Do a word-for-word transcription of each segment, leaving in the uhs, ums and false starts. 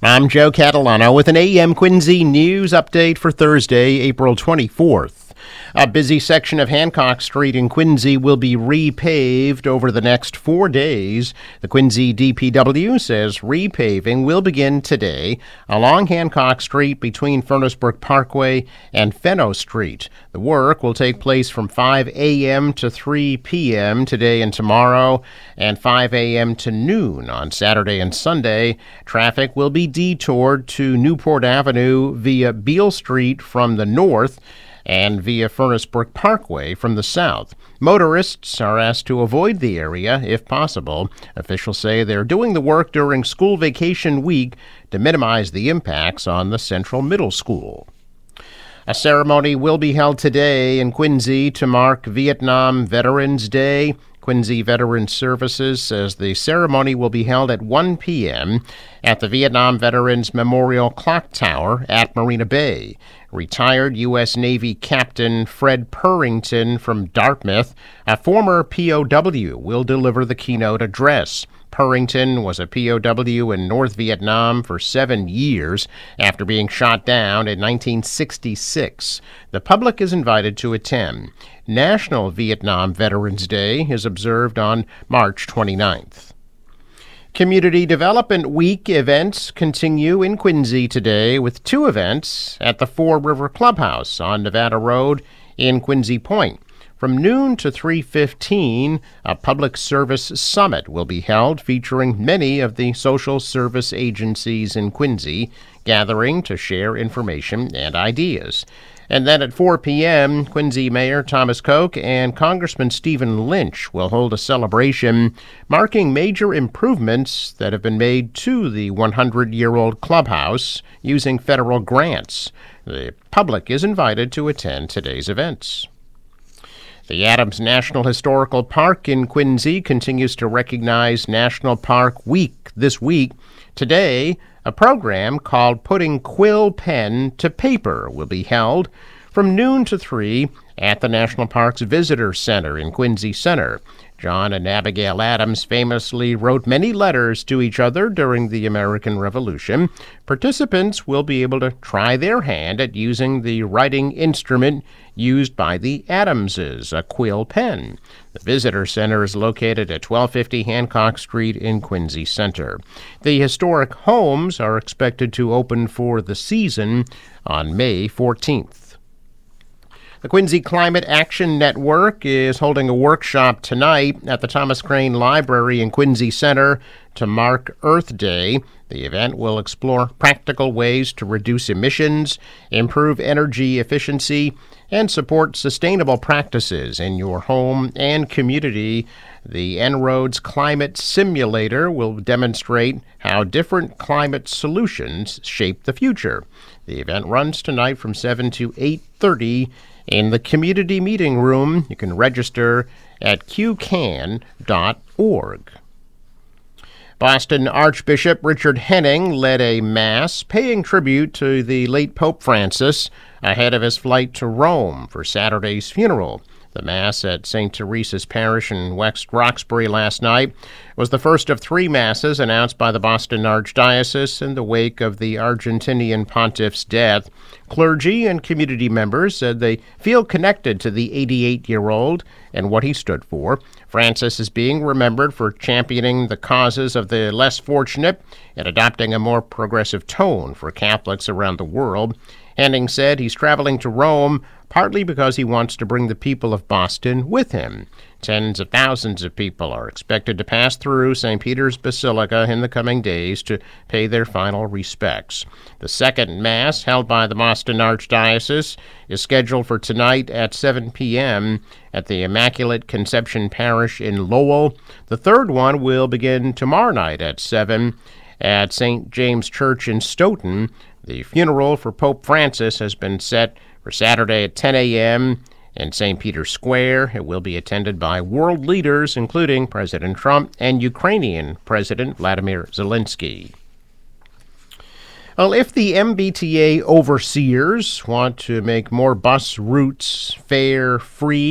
I'm Joe Catalano with an A M Quincy news update for Thursday, April twenty-fourth. A busy section of Hancock Street in Quincy will be repaved over the next four days. The Quincy D P W says repaving will begin today along Hancock Street between Furnace Brook Parkway and Fenno Street. The work will take place from five a.m. to three p.m. today and tomorrow, and five a.m. to noon on Saturday and Sunday. Traffic will be detoured to Newport Avenue via Beale Street from the north and via Furnace Brook Parkway from the south. Motorists are asked to avoid the area if possible. Officials say they're doing the work during school vacation week to minimize the impacts on the Central Middle School. A ceremony will be held today in Quincy to mark Vietnam Veterans Day. Quincy Veteran Services says the ceremony will be held at one p.m. at the Vietnam Veterans Memorial Clock Tower at Marina Bay. Retired U S. Navy Captain Fred Purrington from Dartmouth, a former P O W, will deliver the keynote address. Purrington was a P O W in North Vietnam for seven years after being shot down in nineteen sixty-six. The public is invited to attend. National Vietnam Veterans Day is observed on March twenty-ninth. Community Development Week events continue in Quincy today with two events at the Four River Clubhouse on Nevada Road in Quincy Point. From noon to three fifteen, a public service summit will be held featuring many of the social service agencies in Quincy, gathering to share information and ideas. And then at four p.m., Quincy Mayor Thomas Koch and Congressman Stephen Lynch will hold a celebration marking major improvements that have been made to the hundred-year-old clubhouse using federal grants. The public is invited to attend today's events. The Adams National Historical Park in Quincy continues to recognize National Park Week this week. Today, a program called Putting Quill Pen to Paper will be held from noon to three at the National Park's Visitor Center in Quincy Center. John and Abigail Adams famously wrote many letters to each other during the American Revolution. Participants will be able to try their hand at using the writing instrument used by the Adamses, a quill pen. The Visitor Center is located at twelve fifty Hancock Street in Quincy Center. The historic homes are expected to open for the season on May fourteenth. The Quincy Climate Action Network is holding a workshop tonight at the Thomas Crane Library in Quincy Center to mark Earth Day. The event will explore practical ways to reduce emissions, improve energy efficiency, and support sustainable practices in your home and community. The En-ROADS Climate Simulator will demonstrate how different climate solutions shape the future. The event runs tonight from seven to eight thirty in the community meeting room. You can register at q can dot org. Boston Archbishop Richard Henning led a mass paying tribute to the late Pope Francis ahead of his flight to Rome for Saturday's funeral. The Mass at Saint Teresa's Parish in West Roxbury last night was the first of three masses announced by the Boston Archdiocese in the wake of the Argentinian pontiff's death. Clergy and community members said they feel connected to the eighty-eight-year-old and what he stood for. Francis is being remembered for championing the causes of the less fortunate and adopting a more progressive tone for Catholics around the world. Henning said he's traveling to Rome partly because he wants to bring the people of Boston with him. Tens of thousands of people are expected to pass through Saint Peter's Basilica in the coming days to pay their final respects. The second Mass, held by the Boston Archdiocese, is scheduled for tonight at seven p.m. at the Immaculate Conception Parish in Lowell. The third one will begin tomorrow night at seven at Saint James Church in Stoughton. The funeral for Pope Francis has been set for Saturday at ten a.m. in Saint Peter's Square. It will be attended by world leaders, including President Trump and Ukrainian President Vladimir Zelensky. Well, if the M B T A overseers want to make more bus routes fare-free,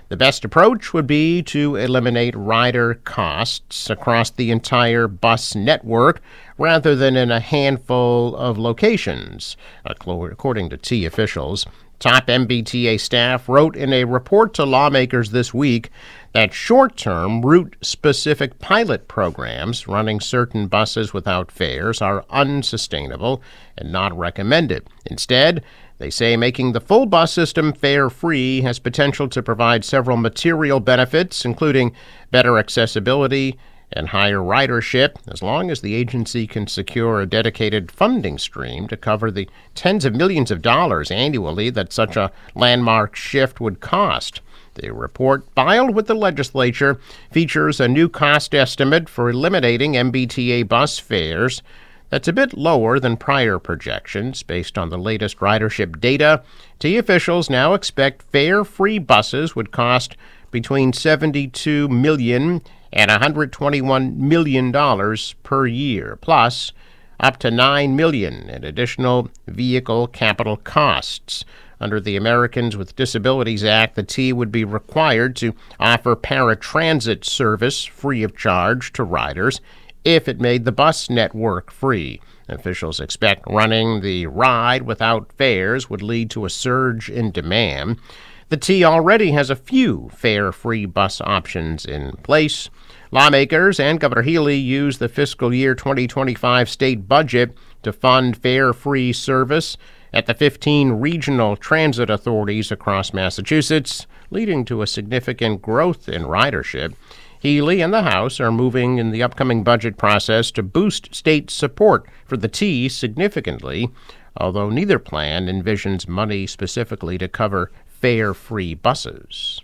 The best approach would be to eliminate rider costs across the entire bus network rather than in a handful of locations, according to T officials. Top M B T A staff wrote in a report to lawmakers this week that short-term, route-specific pilot programs running certain buses without fares are unsustainable and not recommended. Instead, they say making the full bus system fare-free has potential to provide several material benefits, including better accessibility and higher ridership, as long as the agency can secure a dedicated funding stream to cover the tens of millions of dollars annually that such a landmark shift would cost. The report, filed with the legislature, features a new cost estimate for eliminating M B T A bus fares that's a bit lower than prior projections. Based on the latest ridership data, T officials now expect fare-free buses would cost between seventy-two million dollars and one hundred twenty-one million dollars per year, plus up to nine million dollars in additional vehicle capital costs. Under the Americans with Disabilities Act, the T would be required to offer paratransit service free of charge to riders if it made the bus network free. Officials expect running the ride without fares would lead to a surge in demand. The T already has a few fare-free bus options in place. Lawmakers and Governor Healy used the fiscal year twenty twenty-five state budget to fund fare-free service at the fifteen regional transit authorities across Massachusetts, leading to a significant growth in ridership. Healy and the House are moving in the upcoming budget process to boost state support for the T significantly, although neither plan envisions money specifically to cover fare-free buses.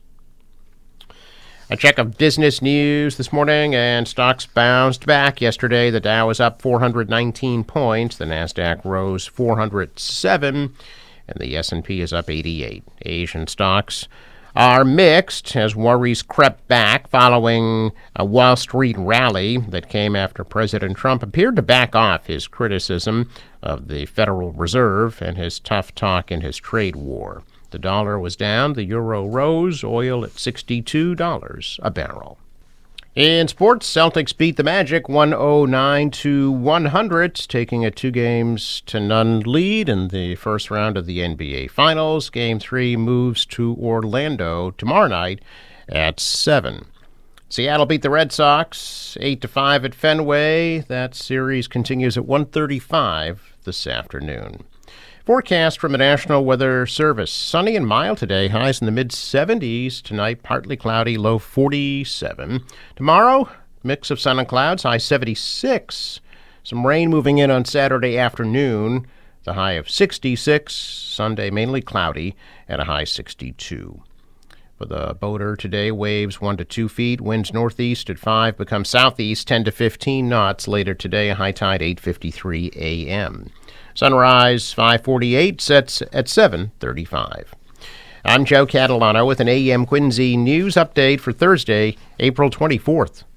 A check of business news this morning, and stocks bounced back yesterday. The Dow was up four hundred nineteen points. The Nasdaq rose four hundred seven, and the S and P is up eighty-eight. Asian stocks are mixed as worries crept back following a Wall Street rally that came after President Trump appeared to back off his criticism of the Federal Reserve and his tough talk in his trade war. The dollar was down, the euro rose, oil at sixty-two dollars a barrel. In sports, Celtics beat the Magic one oh nine to one hundred, taking a two games to none lead in the first round of the N B A Finals. Game three moves to Orlando tomorrow night at seven. Seattle beat the Red Sox eight to five at Fenway. That series continues at one thirty-five this afternoon. Forecast from the National Weather Service. Sunny and mild today, highs in the mid-seventies. Tonight, partly cloudy, low forty-seven. Tomorrow, mix of sun and clouds, high seventy-six. Some rain moving in on Saturday afternoon, the high of sixty-six. Sunday, mainly cloudy, at a high sixty-two. For the boater today, waves one to two feet. Winds northeast at five, become southeast ten to fifteen knots. Later today, a high tide eight fifty-three a.m. Sunrise five forty-eight, sets at seven thirty-five. I'm Joe Catalano with an A M Quincy news update for Thursday, April twenty-fourth.